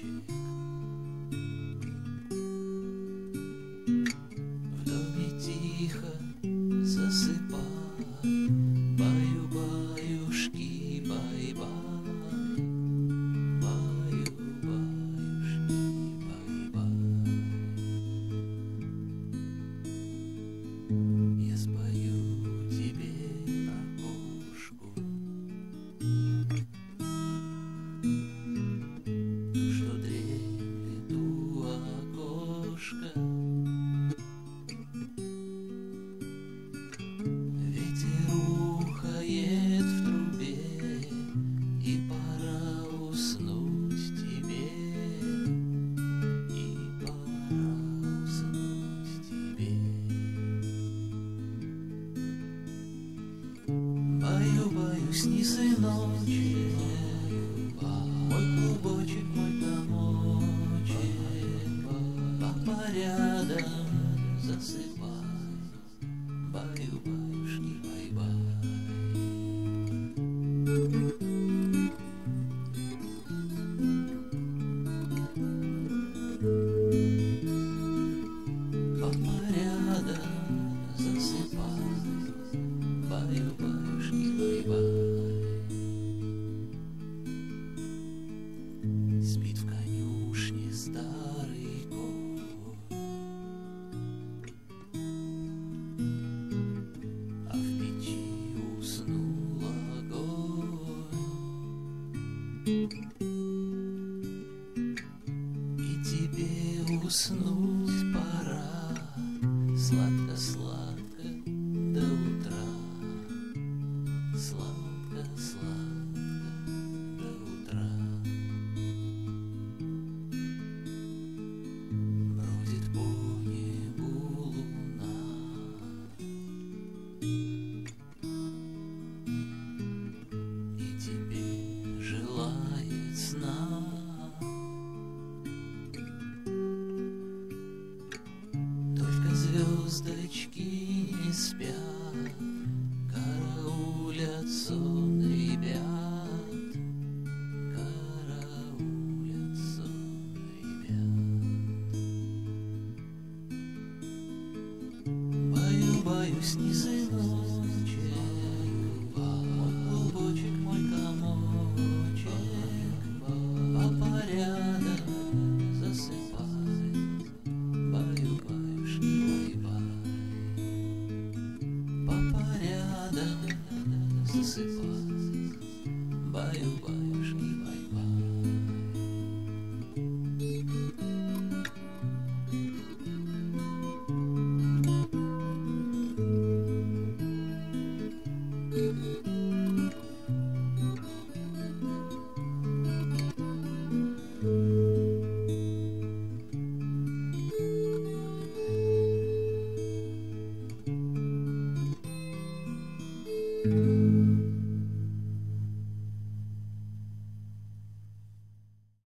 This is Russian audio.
В доме тихо засыпай, баю-баюшки, бай-бай, баю-баюшки, бай-бай. Я спою тебе про кошку, что дремлет у окошка. Ветер ухает в трубе, и пора уснуть тебе, и пора уснуть тебе. Баю-баю, снизу ночи, мой клубочек, мой комочек, папа рядом, засыпай, баю-баюшки, бай-бай. Папа рядом, засыпай, баю-баюшки, бай-бай. Спит в конюшне старый конь, а в печи уснул огонь. И тебе уснуть пора, сладко-сладко до утра, сладко-сладко до утра. Бродит по небу луна, и тебе желает сна. Только звездочки не спят, караулят сон ребят, караулят сон ребят. Баю-баю, снизу